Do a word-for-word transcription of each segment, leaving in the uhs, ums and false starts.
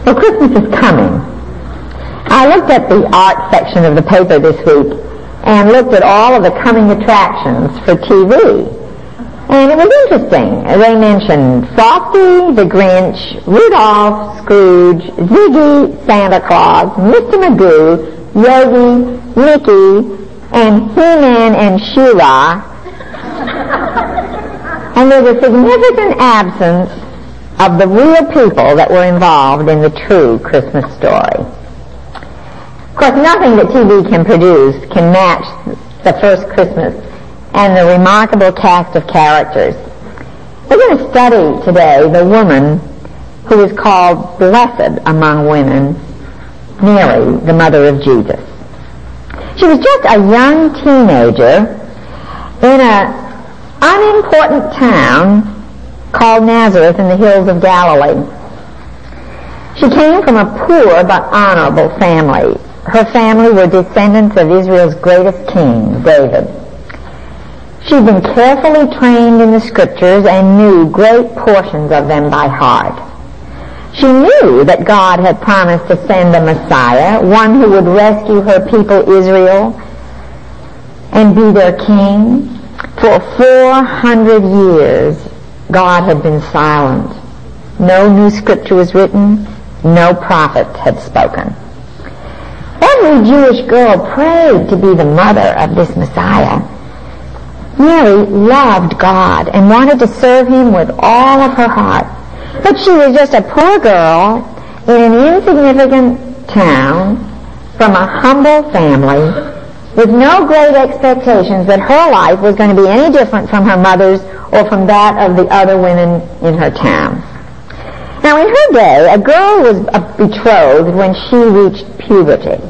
Well, Christmas is coming. I looked at the art section of the paper this week and looked at all of the coming attractions for T V. And it was interesting. They mentioned Frosty, the Grinch, Rudolph, Scrooge, Ziggy, Santa Claus, Mister Magoo, Yogi, Mickey, and He-Man and She-Ra. And there's a significant absence of the real people that were involved in the true Christmas story. Of course, nothing that T V can produce can match the first Christmas and the remarkable cast of characters. We're going to study today the woman who is called blessed among women, Mary, the mother of Jesus. She was just a young teenager in an unimportant town called Nazareth in the hills of Galilee. She came from a poor but honorable family. Her family were descendants of Israel's greatest king, David. She'd been carefully trained in the scriptures and knew great portions of them by heart. She knew that God had promised to send a Messiah, one who would rescue her people Israel and be their king. For four hundred years, God had been silent. No new scripture was written. No prophet had spoken. Every Jewish girl prayed to be the mother of this Messiah. Mary loved God and wanted to serve him with all of her heart. But she was just a poor girl in an insignificant town from a humble family with no great expectations that her life was going to be any different from her mother's or from that of the other women in her town. Now, in her day, a girl was betrothed when she reached puberty.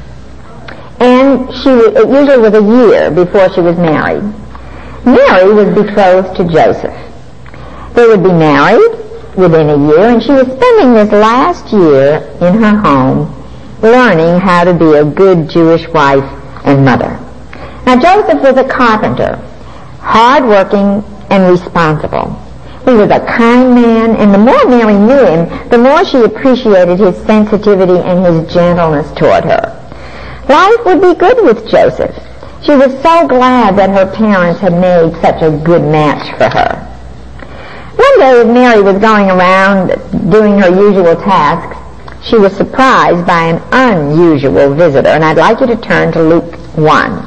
And she, it usually was a year before she was married. Mary was betrothed to Joseph. They would be married within a year, and she was spending this last year in her home learning how to be a good Jewish wife and mother. Now, Joseph was a carpenter, hard-working and responsible. He was a kind man, and the more Mary knew him, the more she appreciated his sensitivity and his gentleness toward her. Life would be good with Joseph. She was so glad that her parents had made such a good match for her. One day, as Mary was going around doing her usual tasks, she was surprised by an unusual visitor, and I'd like you to turn to Luke one.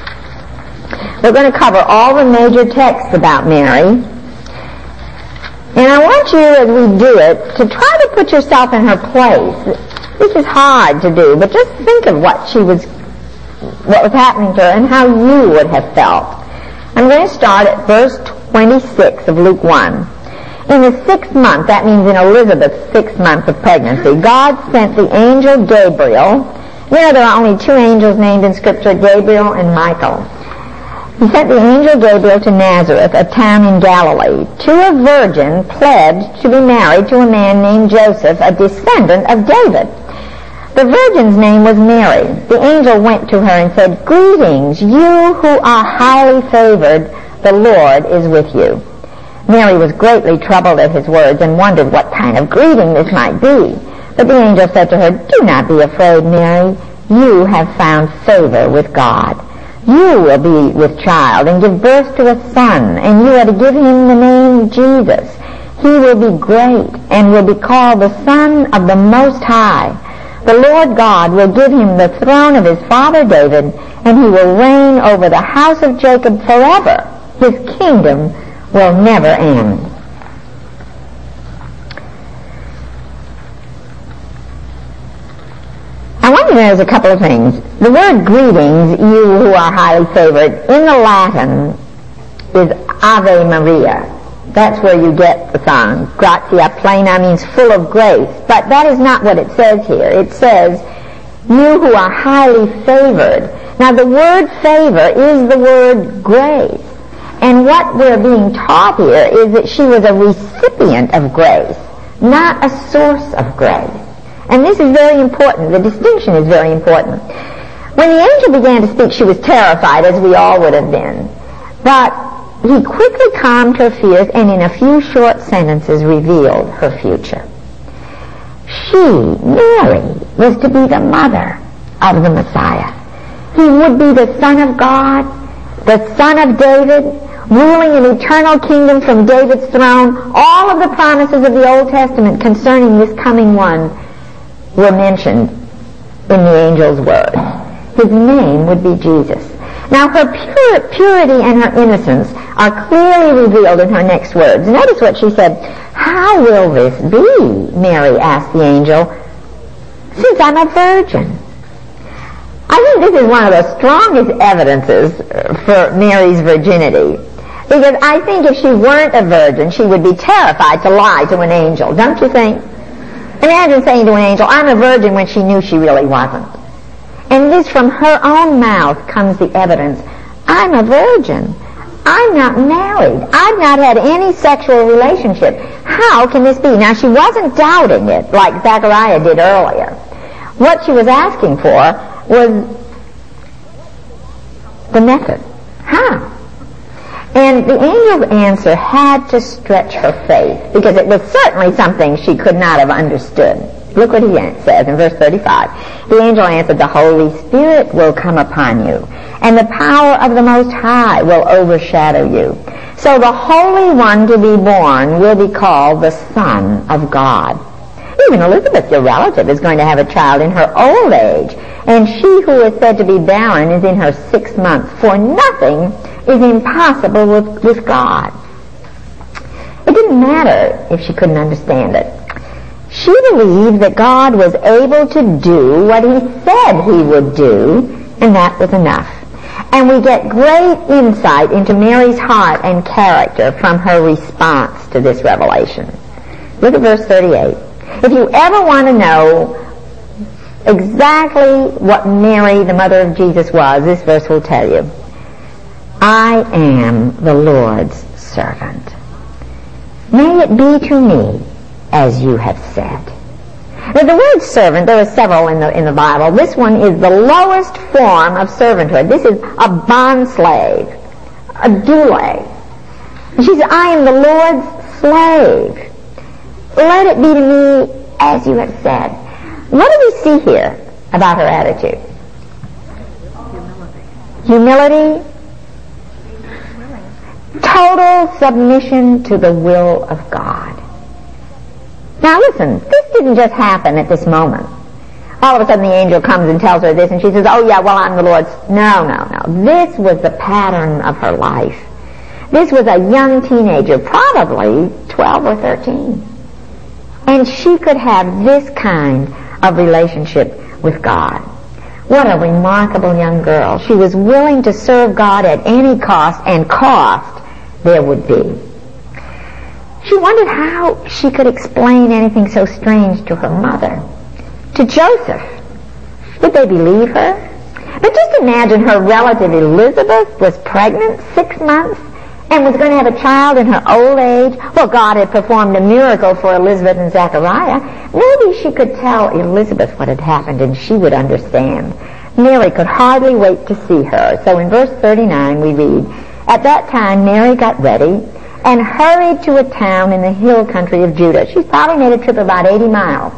We're going to cover all the major texts about Mary, and I want you, as we do it, to try to put yourself in her place. This is hard to do, but just think of what she was, what was happening to her and how you would have felt. I'm going to start at verse twenty-six of Luke one. In the sixth month, that means in Elizabeth's sixth month of pregnancy, God sent the angel Gabriel. You know, there are only two angels named in Scripture, Gabriel and Michael. He sent the angel Gabriel to Nazareth, a town in Galilee, to a virgin pledged to be married to a man named Joseph, a descendant of David. The virgin's name was Mary. The angel went to her and said, "Greetings, you who are highly favored, the Lord is with you." Mary was greatly troubled at his words and wondered what kind of greeting this might be. But the angel said to her, "Do not be afraid, Mary. You have found favor with God. You will be with child and give birth to a son, and you are to give him the name Jesus. He will be great and will be called the Son of the Most High. The Lord God will give him the throne of his father David, and he will reign over the house of Jacob forever. His kingdom will never end." I want you to notice a couple of things. The word greetings, you who are highly favored, in the Latin is Ave Maria. That's where you get the song. Gratia plena means full of grace. But that is not what it says here. It says, you who are highly favored. Now the word favor is the word grace. And what we're being taught here is that she was a recipient of grace, not a source of grace. And this is very important. The distinction is very important. When the angel began to speak, she was terrified, as we all would have been. But he quickly calmed her fears and in a few short sentences revealed her future. She, Mary, was to be the mother of the Messiah. He would be the Son of God, the Son of David, ruling an eternal kingdom from David's throne. All of the promises of the Old Testament concerning this coming one were mentioned in the angel's word. His name would be Jesus. Now her pure, purity and her innocence are clearly revealed in her next words. Notice what she said. "How will this be?" Mary asked the angel, "since I'm a virgin." I think this is one of the strongest evidences for Mary's virginity. Because I think if she weren't a virgin, she would be terrified to lie to an angel, don't you think? Imagine saying to an angel, "I'm a virgin," when she knew she really wasn't. And this, from her own mouth comes the evidence. I'm a virgin. I'm not married. I've not had any sexual relationship. How can this be? Now, she wasn't doubting it like Zechariah did earlier. What she was asking for was the method. How? And the angel's answer had to stretch her faith, because it was certainly something she could not have understood. Look what he says in verse thirty-five. The angel answered, "The Holy Spirit will come upon you, and the power of the Most High will overshadow you. So the Holy One to be born will be called the Son of God. Even Elizabeth, your relative, is going to have a child in her old age, and she who is said to be barren is in her sixth month, for nothing is impossible with, with God." It didn't matter if she couldn't understand it. She believed that God was able to do what he said he would do, and that was enough. And we get great insight into Mary's heart and character from her response to this revelation. Look at verse thirty-eight. If you ever want to know exactly what Mary, the mother of Jesus, was, this verse will tell you. "I am the Lord's servant. May it be to me as you have said." Now, the word servant, there are several in the in the Bible. This one is the lowest form of servanthood. This is a bondslave, a doule. She said, "I am the Lord's slave. Let it be to me as you have said." What do we see here about her attitude? Humility. Humility. Total submission to the will of God. Now listen, this didn't just happen at this moment. All of a sudden the angel comes and tells her this, and she says, "Oh yeah, well, I'm the Lord's." No, no, no. This was the pattern of her life. This was a young teenager, probably twelve or thirteen. And she could have this kind of relationship with God. What a remarkable young girl. She was willing to serve God at any cost, and cost there would be. She wondered how she could explain anything so strange to her mother, to Joseph. Would they believe her? But just imagine her relative Elizabeth was pregnant six months and was going to have a child in her old age. Well, God had performed a miracle for Elizabeth and Zechariah. Maybe she could tell Elizabeth what had happened and she would understand. Mary could hardly wait to see her. So in verse thirty-nine we read, "At that time Mary got ready and hurried to a town in the hill country of Judah." She's probably made a trip of about eighty miles.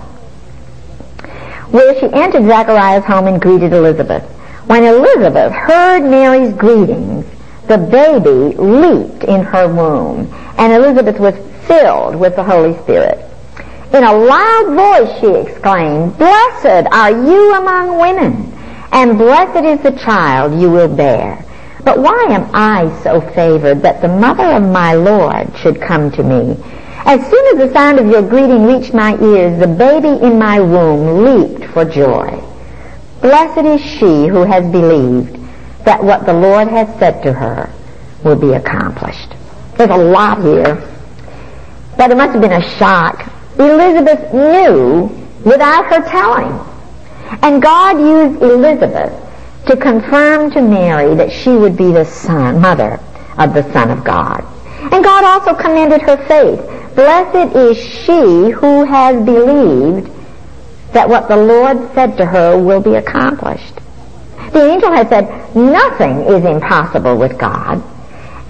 Where she entered Zechariah's home and greeted Elizabeth. When Elizabeth heard Mary's greetings, the baby leaped in her womb, and Elizabeth was filled with the Holy Spirit. In a loud voice she exclaimed, "Blessed are you among women, and blessed is the child you will bear. But why am I so favored that the mother of my Lord should come to me? As soon as the sound of your greeting reached my ears, the baby in my womb leaped for joy. Blessed is she who has believed that what the Lord has said to her will be accomplished." There's a lot here, but it must have been a shock. Elizabeth knew without her telling. And God used Elizabeth to confirm to Mary that she would be the son, mother of the Son of God. And God also commended her faith. Blessed is she who has believed that what the Lord said to her will be accomplished. The angel had said, nothing is impossible with God.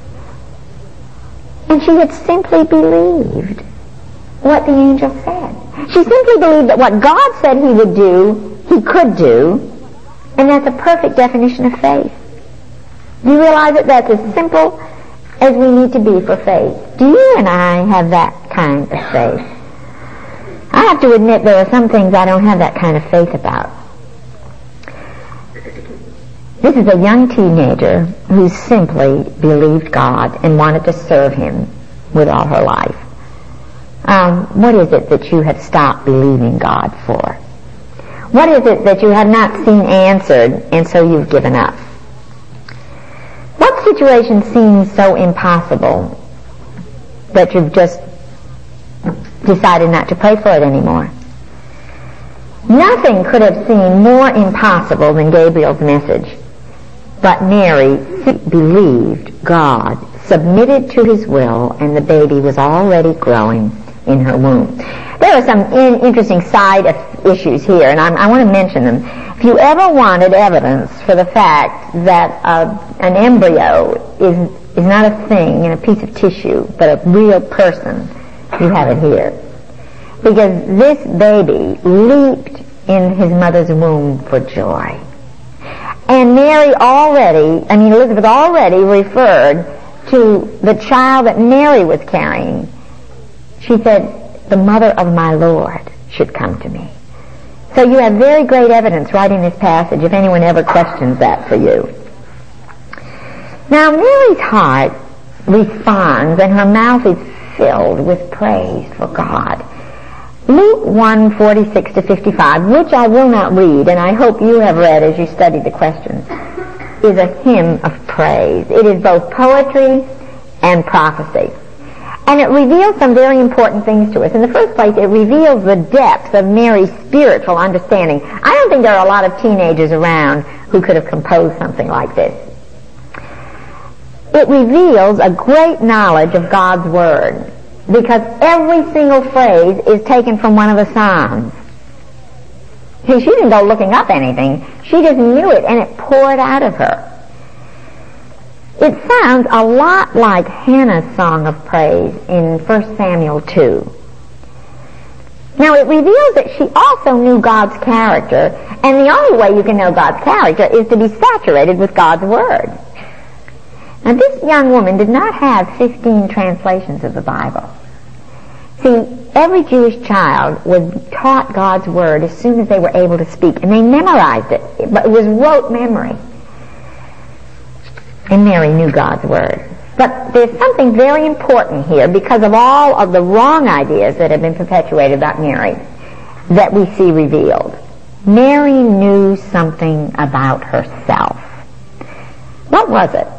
And she had simply believed what the angel said. She simply believed that what God said he would do, he could do, and that's a perfect definition of faith. Do you realize that that's as simple as we need to be for faith? Do you and I have that kind of faith? I have to admit there are some things I don't have that kind of faith about. This is a young teenager who simply believed God and wanted to serve him with all her life. Um, what is it that you have stopped believing God for? What is it that you have not seen answered and so you've given up? What situation seems so impossible that you've just decided not to pray for it anymore? Nothing could have seemed more impossible than Gabriel's message. But Mary believed God, submitted to his will, and the baby was already growing in her womb. There are some in, interesting side issues here, and I'm, I want to mention them. If you ever wanted evidence for the fact that uh, an embryo is, is not a thing in a piece of tissue, but a real person, you have it here. Because this baby leaped in his mother's womb for joy. And Mary already, I mean Elizabeth already referred to the child that Mary was carrying. She said, the mother of my Lord should come to me. So you have very great evidence right in this passage if anyone ever questions that for you. Now Mary's heart responds and her mouth is filled with praise for God. Luke one, forty-six to fifty-five, which I will not read, and I hope you have read as you study the questions, is a hymn of praise. It is both poetry and prophecy. And it reveals some very important things to us. In the first place, it reveals the depth of Mary's spiritual understanding. I don't think there are a lot of teenagers around who could have composed something like this. It reveals a great knowledge of God's Word, because every single phrase is taken from one of the Psalms. See, she didn't go looking up anything. She just knew it, and it poured out of her. It sounds a lot like Hannah's song of praise in First Samuel two. Now, it reveals that she also knew God's character, and the only way you can know God's character is to be saturated with God's Word. Now, this young woman did not have fifteen translations of the Bible. See, every Jewish child was taught God's Word as soon as they were able to speak, and they memorized it, but it was rote memory. And Mary knew God's Word. But there's something very important here because of all of the wrong ideas that have been perpetuated about Mary that we see revealed. Mary knew something about herself. What was it?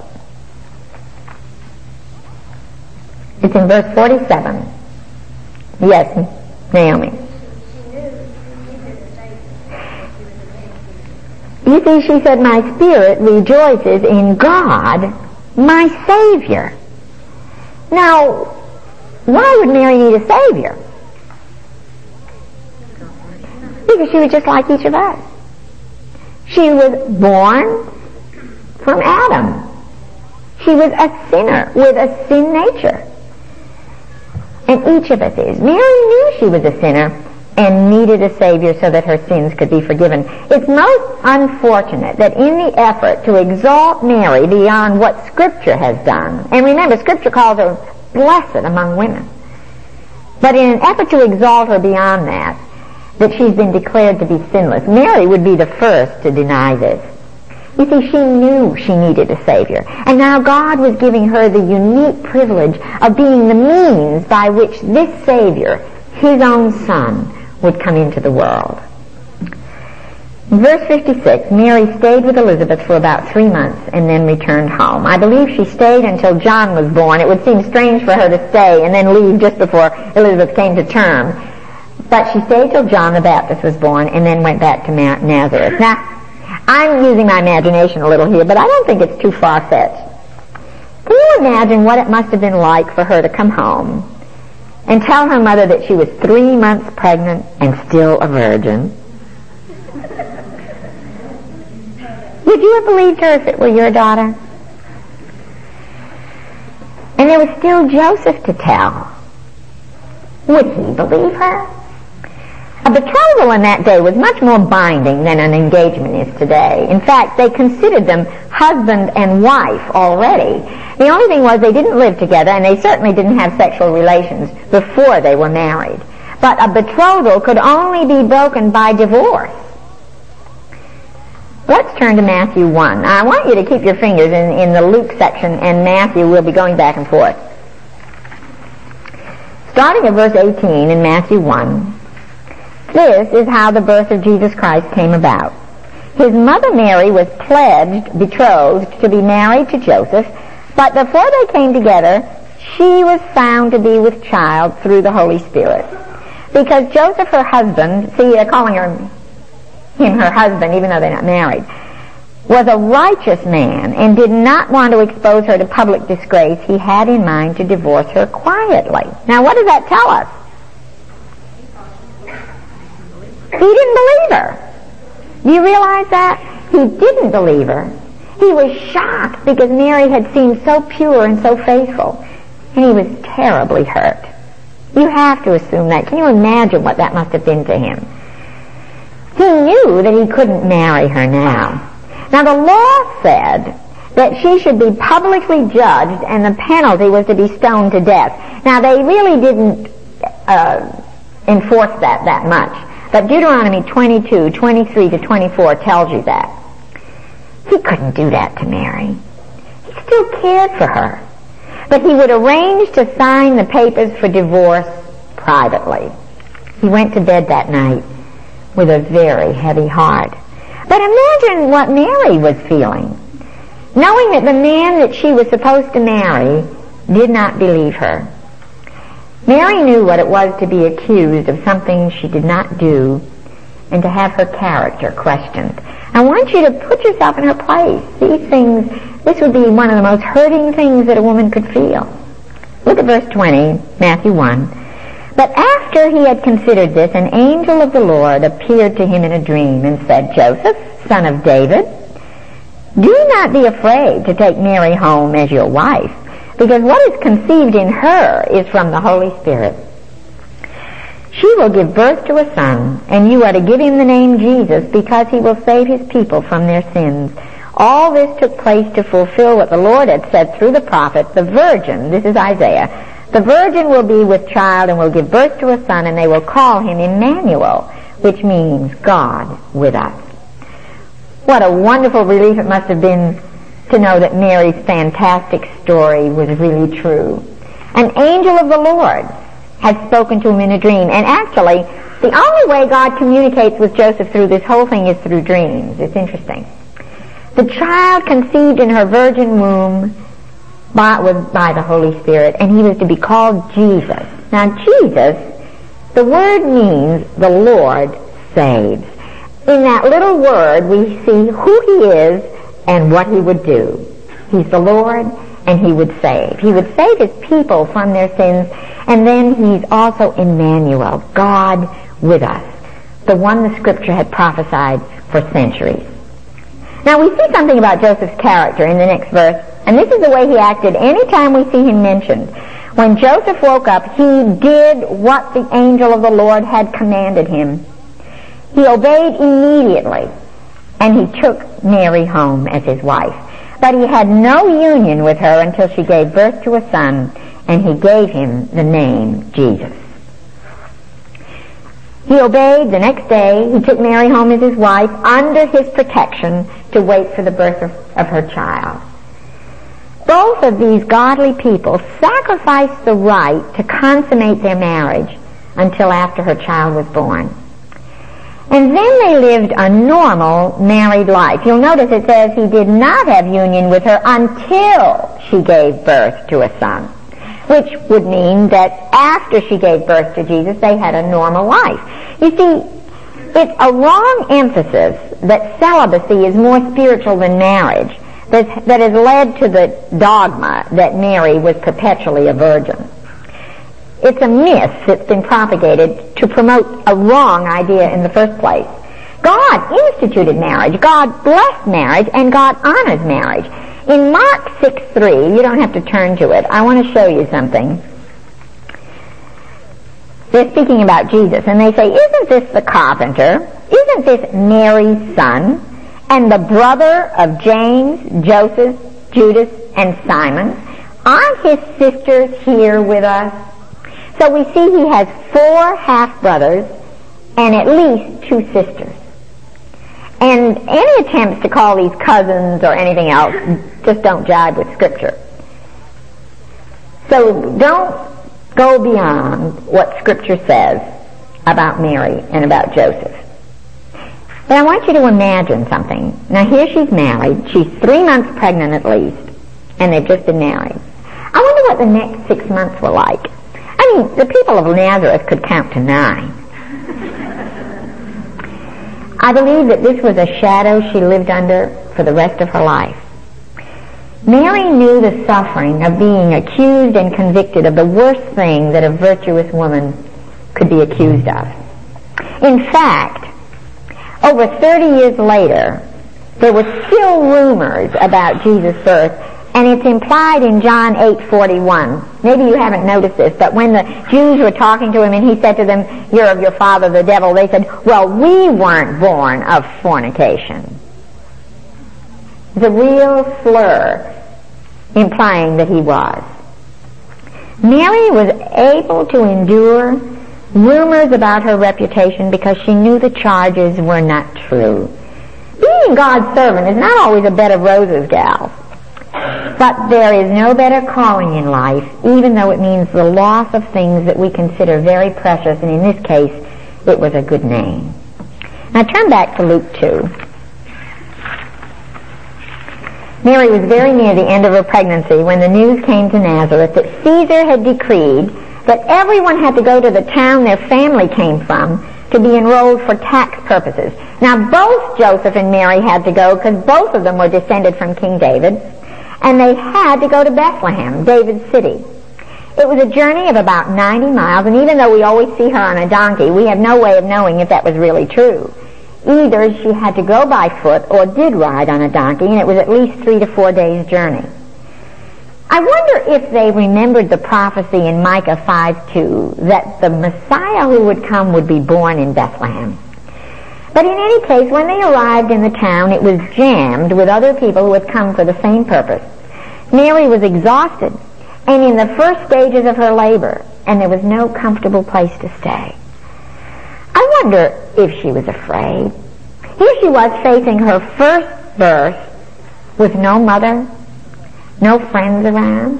It's in verse forty-seven. Yes, Naomi. You see, she said, my spirit rejoices in God, my Savior. Now, why would Mary need a Savior? Because she was just like each of us. She was born from Adam. She was a sinner with a sin nature. And each of us is. Mary knew she was a sinner and needed a Savior so that her sins could be forgiven. It's most unfortunate that in the effort to exalt Mary beyond what Scripture has done, and remember, Scripture calls her blessed among women, but in an effort to exalt her beyond that, that she's been declared to be sinless. Mary would be the first to deny this. You see, she knew she needed a Savior, and now God was giving her the unique privilege of being the means by which this Savior, His own Son, would come into the world. In verse fifty-six, Mary stayed with Elizabeth for about three months and then returned home. I believe she stayed until John was born. It would seem strange for her to stay and then leave just before Elizabeth came to term. But she stayed till John the Baptist was born and then went back to Nazareth. Now, I'm using my imagination a little here, but I don't think it's too far-fetched. Can you imagine what it must have been like for her to come home and tell her mother that she was three months pregnant and still a virgin? Would you have believed her if it were your daughter? And there was still Joseph to tell. Would he believe her? A betrothal in that day was much more binding than an engagement is today. In fact, they considered them husband and wife already. The only thing was they didn't live together, and they certainly didn't have sexual relations before they were married. But a betrothal could only be broken by divorce. Let's turn to Matthew one. I want you to keep your fingers in, in the Luke section, and Matthew. We'll be going back and forth. Starting at verse eighteen in Matthew one, this is how the birth of Jesus Christ came about. His mother Mary was pledged, betrothed, to be married to Joseph, but before they came together, she was found to be with child through the Holy Spirit. Because Joseph, her husband, see, they're calling her, him her husband, even though they're not married, was a righteous man and did not want to expose her to public disgrace, he had in mind to divorce her quietly. Now, what does that tell us? He didn't believe her. Do you realize that? He didn't believe her. He was shocked because Mary had seemed so pure and so faithful, and he was terribly hurt. You have to assume that. Can you imagine what that must have been to him? He knew that he couldn't marry her now. Now, the law said that she should be publicly judged and the penalty was to be stoned to death. Now, they really didn't uh, enforce that that much. But Deuteronomy twenty-two, twenty-three to twenty-four tells you that. He couldn't do that to Mary. He still cared for her. But he would arrange to sign the papers for divorce privately. He went to bed that night with a very heavy heart. But imagine what Mary was feeling, knowing that the man that she was supposed to marry did not believe her. Mary knew what it was to be accused of something she did not do and to have her character questioned. I want you to put yourself in her place. These things, this would be one of the most hurting things that a woman could feel. Look at verse twenty, Matthew one. But after he had considered this, an angel of the Lord appeared to him in a dream and said, Joseph, son of David, do not be afraid to take Mary home as your wife, because what is conceived in her is from the Holy Spirit. She will give birth to a son, and you are to give him the name Jesus, because he will save his people from their sins. All this took place to fulfill what the Lord had said through the prophet, the virgin, this is Isaiah, the virgin will be with child and will give birth to a son, and they will call him Emmanuel, which means God with us. What a wonderful relief it must have been to know that Mary's fantastic story was really true. An angel of the Lord had spoken to him in a dream. And actually, the only way God communicates with Joseph through this whole thing is through dreams. It's interesting. The child conceived in her virgin womb by, was by the Holy Spirit, and he was to be called Jesus. Now, Jesus, the word means the Lord saves. In that little word, we see who he is and what he would do. He's the Lord, and he would save. He would save his people from their sins, and then he's also Emmanuel, God with us, the one the Scripture had prophesied for centuries. Now, we see something about Joseph's character in the next verse, and this is the way he acted any time we see him mentioned. When Joseph woke up, he did what the angel of the Lord had commanded him. He obeyed immediately, and he took Mary home as his wife. But he had no union with her until she gave birth to a son, and he gave him the name Jesus. He obeyed. The next day, he took Mary home as his wife under his protection to wait for the birth of, of her child. Both of these godly people sacrificed the right to consummate their marriage until after her child was born. And then they lived a normal married life. You'll notice it says he did not have union with her until she gave birth to a son, which would mean that after she gave birth to Jesus, they had a normal life. You see, it's a wrong emphasis that celibacy is more spiritual than marriage that, that has led to the dogma that Mary was perpetually a virgin. It's a myth that's been propagated to promote a wrong idea in the first place. God instituted marriage, God blessed marriage, and God honors marriage. In Mark six three, you don't have to turn to it, I want to show you something. They're speaking about Jesus, and they say, isn't this the carpenter? Isn't this Mary's son? And the brother of James, Joseph, Judas, and Simon? Aren't his sisters here with us? So we see he has four half-brothers and at least two sisters. And any attempts to call these cousins or anything else just don't jibe with Scripture. So don't go beyond what Scripture says about Mary and about Joseph. But I want you to imagine something. Now here she's married. She's three months pregnant at least, and they've just been married. I wonder what the next six months were like. I mean, the people of Nazareth could count to nine. I believe that this was a shadow she lived under for the rest of her life. Mary knew the suffering of being accused and convicted of the worst thing that a virtuous woman could be accused of. In fact, over thirty years later, there were still rumors about Jesus' birth, and it's implied in John eight forty-one. Maybe you haven't noticed this, but when the Jews were talking to him and he said to them, "You're of your father the devil," they said, "Well, we weren't born of fornication." The real slur implying that he was. Mary was able to endure rumors about her reputation because she knew the charges were not true. Being God's servant is not always a bed of roses, gal. But there is no better calling in life, even though it means the loss of things that we consider very precious, and in this case, it was a good name. Now turn back to Luke two. Mary was very near the end of her pregnancy when the news came to Nazareth that Caesar had decreed that everyone had to go to the town their family came from to be enrolled for tax purposes. Now both Joseph and Mary had to go because both of them were descended from King David, and they had to go to Bethlehem, David's city. It was a journey of about ninety miles, and even though we always see her on a donkey, we have no way of knowing if that was really true. Either she had to go by foot or did ride on a donkey, and it was at least three to four days' journey. I wonder if they remembered the prophecy in Micah five two that the Messiah who would come would be born in Bethlehem. But in any case, when they arrived in the town, it was jammed with other people who had come for the same purpose. Mary was exhausted and in the first stages of her labor, and there was no comfortable place to stay. I wonder if she was afraid. Here she was facing her first birth with no mother, no friends around.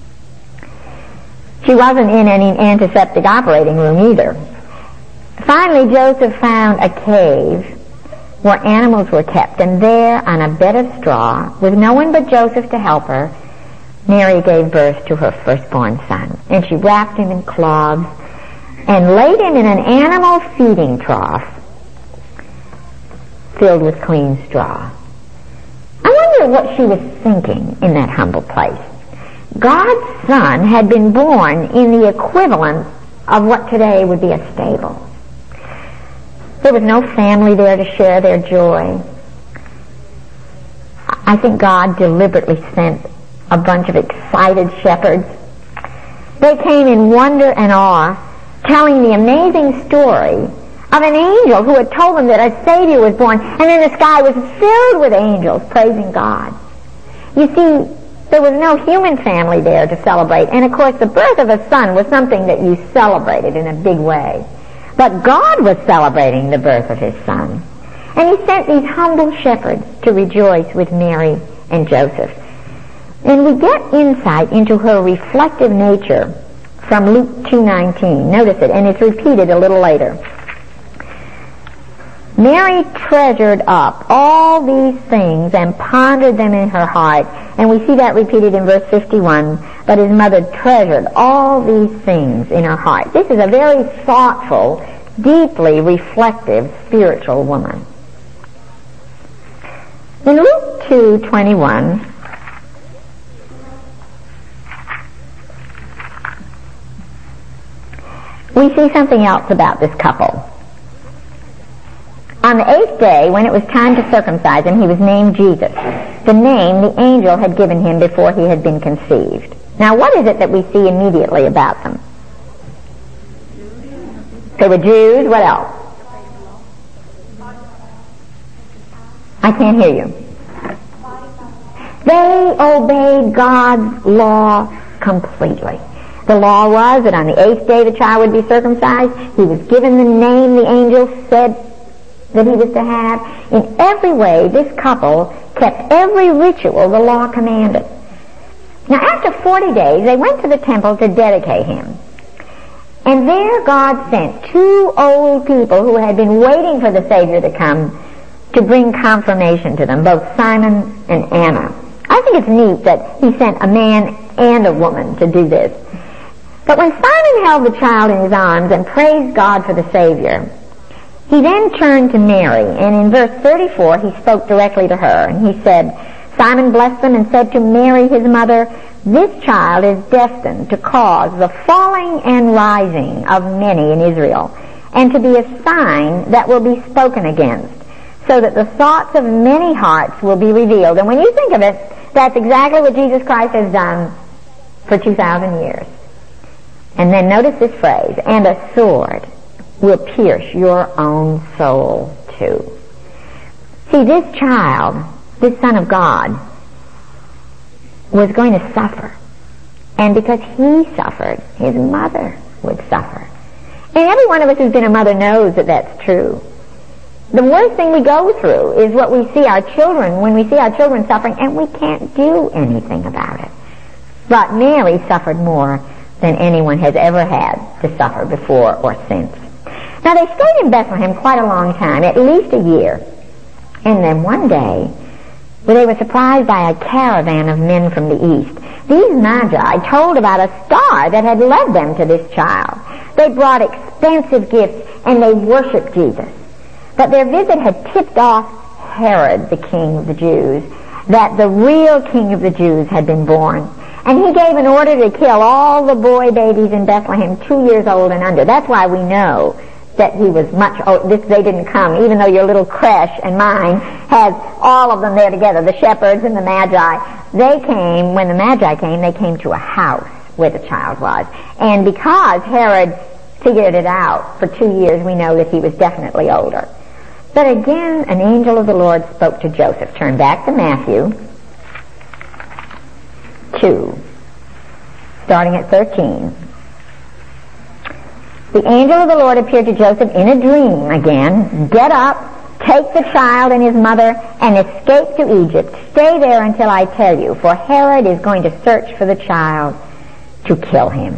She wasn't in any antiseptic operating room either. Finally, Joseph found a cave where animals were kept, and there, on a bed of straw, with no one but Joseph to help her, Mary gave birth to her firstborn son. And she wrapped him in cloths and laid him in an animal feeding trough filled with clean straw. I wonder what she was thinking in that humble place. God's son had been born in the equivalent of what today would be a stable. There was no family there to share their joy. I think God deliberately sent a bunch of excited shepherds. They came in wonder and awe, telling the amazing story of an angel who had told them that a Savior was born, and then the sky was filled with angels praising God. You see, there was no human family there to celebrate, and of course the birth of a son was something that you celebrated in a big way. But God was celebrating the birth of his son, and he sent these humble shepherds to rejoice with Mary and Joseph. And we get insight into her reflective nature from Luke two nineteen. Notice it, and it's repeated a little later. Mary treasured up all these things and pondered them in her heart. And we see that repeated in verse fifty-one. But his mother treasured all these things in her heart. This is a very thoughtful, deeply reflective, spiritual woman. In Luke two twenty-one, we see something else about this couple. On the eighth day, when it was time to circumcise him, he was named Jesus, the name the angel had given him before he had been conceived. Now, what is it that we see immediately about them? They were Jews. What else? I can't hear you. They obeyed God's law completely. The law was that on the eighth day the child would be circumcised. He was given the name the angel said that he was to have. In every way, this couple kept every ritual the law commanded. Now, after forty days, they went to the temple to dedicate him. And there God sent two old people who had been waiting for the Savior to come to bring confirmation to them, both Simon and Anna. I think it's neat that he sent a man and a woman to do this. But when Simon held the child in his arms and praised God for the Savior, he then turned to Mary, and in verse thirty-four he spoke directly to her, and he said, Simon blessed them and said to Mary his mother, this child is destined to cause the falling and rising of many in Israel, and to be a sign that will be spoken against, so that the thoughts of many hearts will be revealed. And when you think of it, that's exactly what Jesus Christ has done for two thousand years. And then notice this phrase, and a sword will pierce your own soul too. See, this child, this Son of God, was going to suffer. And because he suffered, his mother would suffer. And every one of us who's been a mother knows that that's true. The worst thing we go through is what we see our children, when we see our children suffering, and we can't do anything about it. But Mary suffered more than anyone has ever had to suffer before or since. Now, they stayed in Bethlehem quite a long time, at least a year. And then one day, well, they were surprised by a caravan of men from the east. These magi told about a star that had led them to this child. They brought expensive gifts, and they worshipped Jesus. But their visit had tipped off Herod, the king of the Jews, that the real king of the Jews had been born. And he gave an order to kill all the boy babies in Bethlehem two years old and under. That's why we know that he was much old. This, they didn't come, even though your little creche and mine has all of them there together, the shepherds and the magi. They came, when the magi came, they came to a house where the child was. And because Herod figured it out for two years, we know that he was definitely older. But again, an angel of the Lord spoke to Joseph. Turn back to Matthew two, starting at thirteen. The angel of the Lord appeared to Joseph in a dream again. Get up, take the child and his mother, and escape to Egypt. Stay there until I tell you, for Herod is going to search for the child to kill him.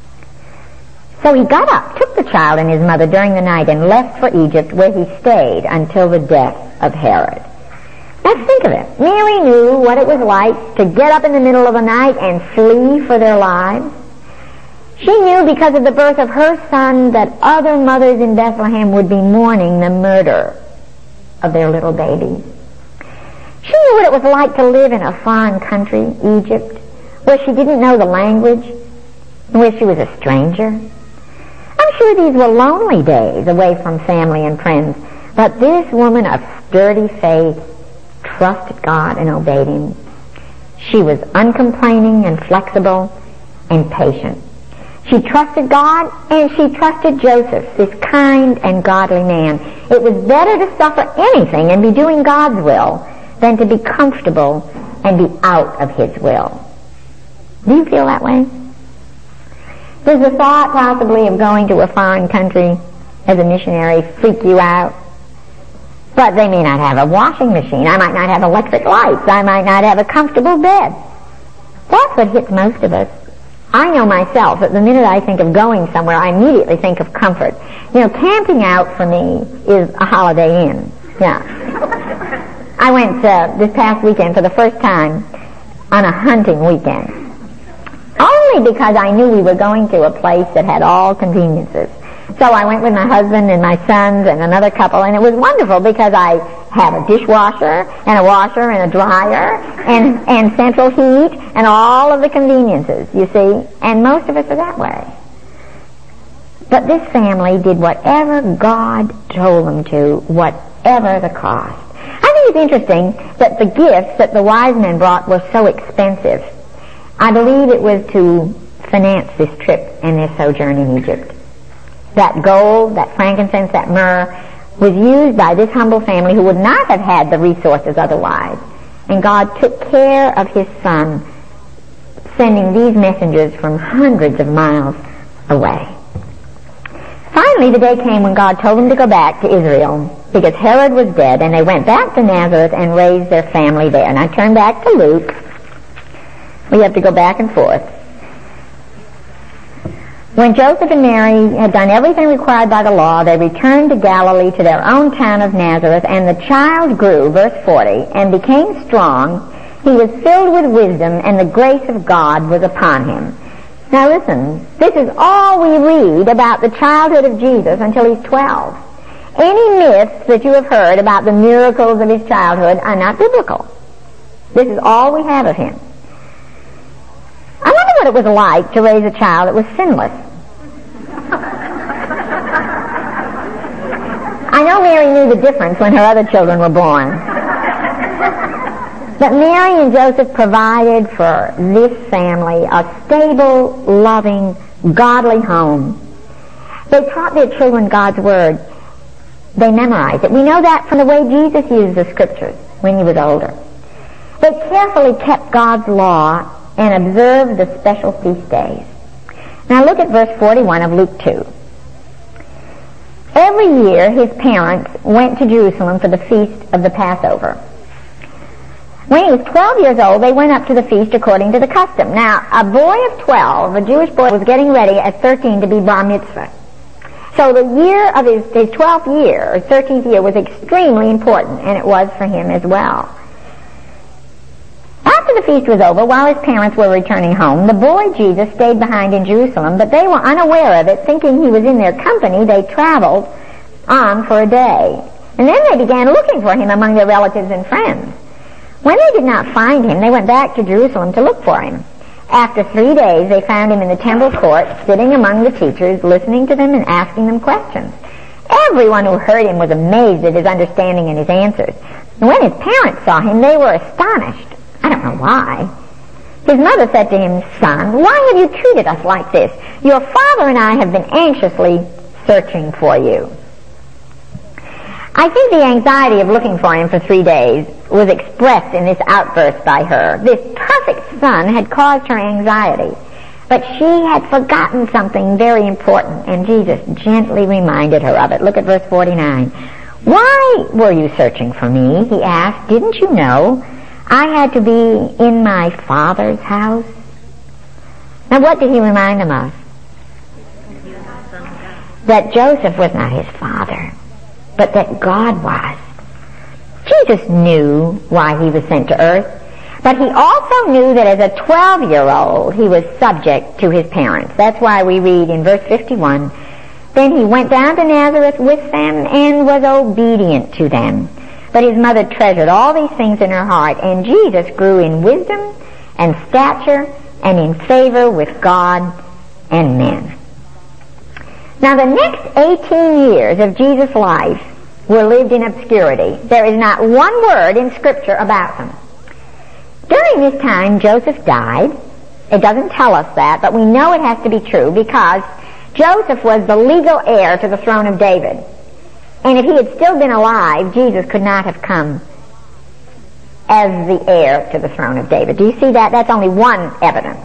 So he got up, took the child and his mother during the night, and left for Egypt, where he stayed until the death of Herod. Now think of it. Mary knew what it was like to get up in the middle of the night and flee for their lives. She knew because of the birth of her son that other mothers in Bethlehem would be mourning the murder of their little baby. She knew what it was like to live in a foreign country, Egypt, where she didn't know the language, and where she was a stranger. I'm sure these were lonely days away from family and friends, but this woman of sturdy faith trusted God and obeyed him. She was uncomplaining and flexible and patient. She trusted God, and she trusted Joseph, this kind and godly man. It was better to suffer anything and be doing God's will than to be comfortable and be out of his will. Do you feel that way? Does the thought possibly of going to a foreign country as a missionary freak you out? But they may not have a washing machine. I might not have electric lights. I might not have a comfortable bed. That's what hits most of us. I know myself that the minute I think of going somewhere, I immediately think of comfort. You know, camping out for me is a Holiday Inn. Yeah. I went uh, this past weekend for the first time on a hunting weekend. Only because I knew we were going to a place that had all conveniences. So I went with my husband and my sons and another couple, and it was wonderful because I had a dishwasher and a washer and a dryer and, and central heat and all of the conveniences, you see. And most of us are that way. But this family did whatever God told them to, whatever the cost. I think it's interesting that the gifts that the wise men brought were so expensive. I believe it was to finance this trip and their sojourn in Egypt. that gold, that frankincense, that myrrh, was used by this humble family who would not have had the resources otherwise. And God took care of his son, sending these messengers from hundreds of miles away. Finally, the day came when God told them to go back to Israel because Herod was dead, and they went back to Nazareth and raised their family there. And I turn back to Luke. We have to go back and forth. When Joseph and Mary had done everything required by the law, they returned to Galilee to their own town of Nazareth, and the child grew, verse forty, and became strong. He was filled with wisdom, and the grace of God was upon him. Now listen, this is all we read about the childhood of Jesus until he's twelve. Any myths that you have heard about the miracles of his childhood are not biblical. This is all we have of him. I wonder what it was like to raise a child that was sinless. I know Mary knew the difference when her other children were born. But Mary and Joseph provided for this family a stable, loving, godly home. They taught their children God's Word. They memorized it. We know that from the way Jesus used the Scriptures when he was older. They carefully kept God's law and observed the special feast days. Now look at verse forty-one of Luke two. Every year his parents went to Jerusalem for the feast of the Passover. When he was twelve years old, they went up to the feast according to the custom. Now, a boy of twelve, a Jewish boy, was getting ready at thirteen to be bar mitzvah. So the year of his, his twelfth year, or thirteenth year, was extremely important, and it was for him as well. After the feast was over, while his parents were returning home, the boy Jesus stayed behind in Jerusalem, but they were unaware of it. Thinking he was in their company, they traveled on for a day. And then they began looking for him among their relatives and friends. When they did not find him, they went back to Jerusalem to look for him. After three days, they found him in the temple court, sitting among the teachers, listening to them and asking them questions. Everyone who heard him was amazed at his understanding and his answers. And when his parents saw him, they were astonished. I don't know why. His mother said to him, "Son, why have you treated us like this? Your father and I have been anxiously searching for you." I think the anxiety of looking for him for three days was expressed in this outburst by her. This perfect son had caused her anxiety, but she had forgotten something very important, and Jesus gently reminded her of it. Look at verse forty-nine. "Why were you searching for me?" he asked. "Didn't you know I had to be in my Father's house?" Now what did he remind them of? That Joseph was not his father, but that God was. Jesus knew why he was sent to earth, but he also knew that as a twelve-year-old he was subject to his parents. That's why we read in verse fifty-one, "Then he went down to Nazareth with them and was obedient to them. But his mother treasured all these things in her heart, and Jesus grew in wisdom and stature and in favor with God and men." Now the next eighteen years of Jesus' life were lived in obscurity. There is not one word in Scripture about them. During this time, Joseph died. It doesn't tell us that, but we know it has to be true because Joseph was the legal heir to the throne of David. And if he had still been alive, Jesus could not have come as the heir to the throne of David. Do you see that? That's only one evidence.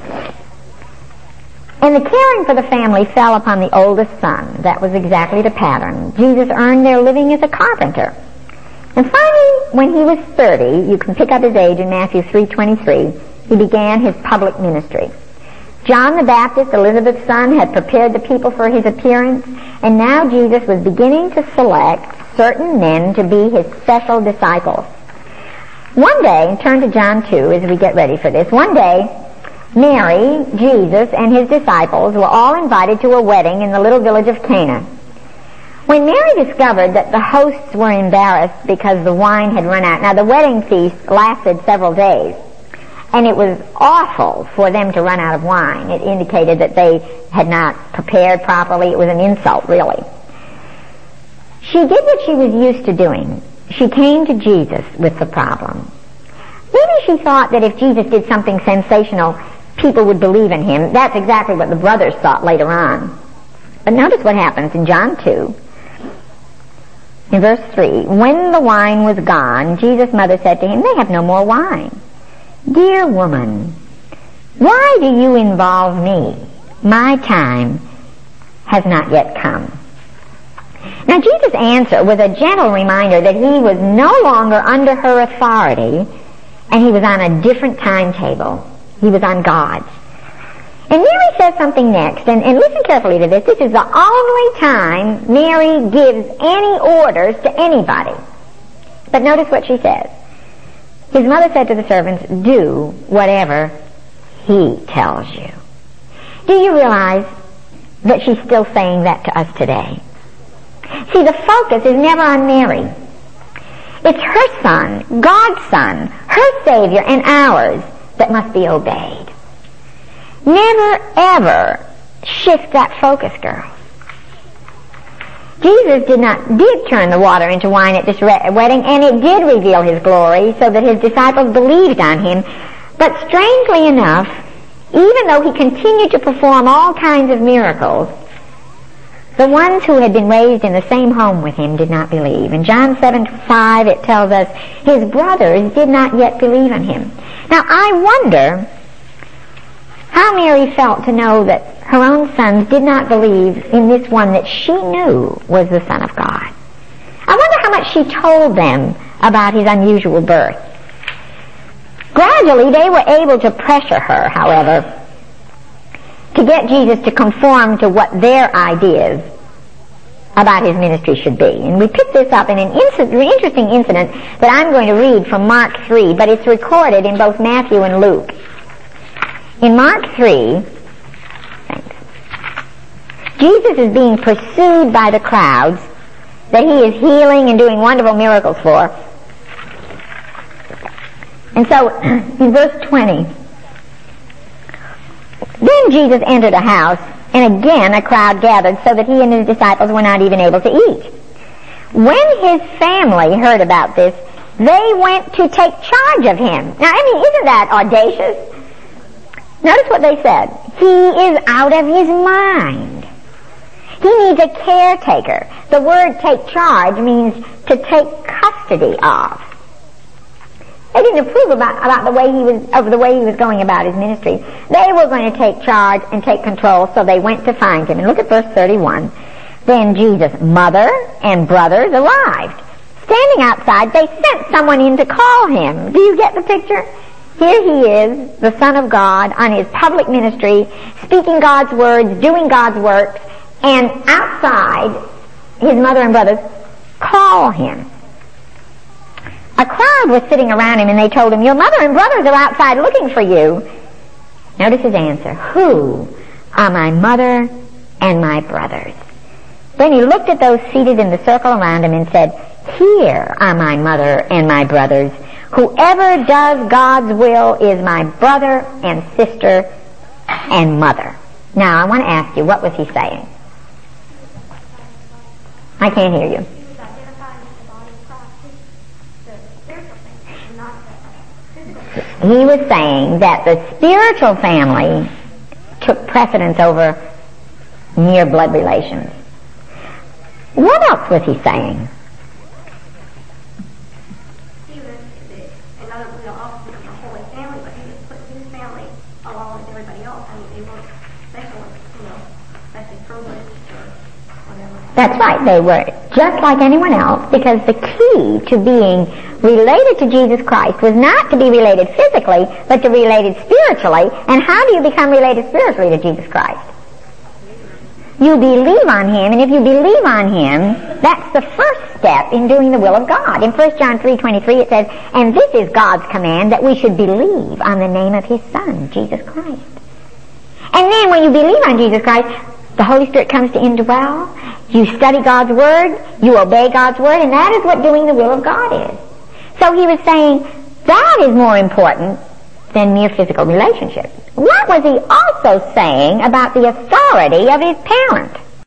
And the caring for the family fell upon the oldest son. That was exactly the pattern. Jesus earned their living as a carpenter. And finally, when he was thirty, you can pick up his age in Matthew three twenty-three, he began his public ministry. John the Baptist, Elizabeth's son, had prepared the people for his appearance, and now Jesus was beginning to select certain men to be his special disciples. One day, turn to John two as we get ready for this, one day, Mary, Jesus, and his disciples were all invited to a wedding in the little village of Cana. When Mary discovered that the hosts were embarrassed because the wine had run out, now the wedding feast lasted several days, and it was awful for them to run out of wine. It indicated that they had not prepared properly. It was an insult, really. She did what she was used to doing. She came to Jesus with the problem. Maybe she thought that if Jesus did something sensational, people would believe in him. That's exactly what the brothers thought later on. But notice what happens in John two. In verse three, when the wine was gone, Jesus' mother said to him, they have no more wine. Dear woman, why do you involve me? My time has not yet come. Now Jesus' answer was a gentle reminder that he was no longer under her authority and he was on a different timetable. He was on God's. And Mary says something next, and, and listen carefully to this. This is the only time Mary gives any orders to anybody. But notice what she says. His mother said to the servants, do whatever he tells you. Do you realize that she's still saying that to us today? See, the focus is never on Mary. It's her son, God's son, her Savior and ours that must be obeyed. Never, ever shift that focus, girl. Jesus did not, did turn the water into wine at this re- wedding, and it did reveal his glory so that his disciples believed on him. But strangely enough, even though he continued to perform all kinds of miracles, the ones who had been raised in the same home with him did not believe. In John seven five it tells us his brothers did not yet believe on him. Now I wonder how Mary felt to know that her own sons did not believe in this one that she knew was the Son of God. I wonder how much she told them about his unusual birth. Gradually, they were able to pressure her, however, to get Jesus to conform to what their ideas about his ministry should be. And we pick this up in an inc- interesting incident that I'm going to read from Mark three, but it's recorded in both Matthew and Luke. In Mark three, thanks, Jesus is being pursued by the crowds that he is healing and doing wonderful miracles for. And so, in verse twenty, then Jesus entered a house, and again a crowd gathered so that he and his disciples were not even able to eat. When his family heard about this, they went to take charge of him. Now, I mean, isn't that audacious? Notice what they said. He is out of his mind. He needs a caretaker. The word take charge means to take custody of. They didn't approve about, about the way he was, of the way he was going about his ministry. They were going to take charge and take control, so they went to find him. And look at verse thirty-one. Then Jesus' mother and brothers arrived. Standing outside, they sent someone in to call him. Do you get the picture? Here he is, the Son of God, on his public ministry, speaking God's words, doing God's works, and outside, his mother and brothers call him. A crowd was sitting around him, and they told him, your mother and brothers are outside looking for you. Notice his answer. Who are my mother and my brothers? Then he looked at those seated in the circle around him and said, here are my mother and my brothers. Whoever does God's will is my brother and sister and mother. Now, I want to ask you, what was he saying? I can't hear you. He was saying that the spiritual family took precedence over mere blood relations. What else was he saying? That's right, they were just like anyone else, because the key to being related to Jesus Christ was not to be related physically, but to be related spiritually. And how do you become related spiritually to Jesus Christ? You believe on him, and if you believe on him, that's the first step in doing the will of God. In First John three twenty-three it says, and this is God's command, that we should believe on the name of his Son, Jesus Christ. And then when you believe on Jesus Christ, the Holy Spirit comes to indwell. You study God's Word, you obey God's Word, and that is what doing the will of God is. So he was saying, that is more important than mere physical relationship. What was he also saying about the authority of his parent?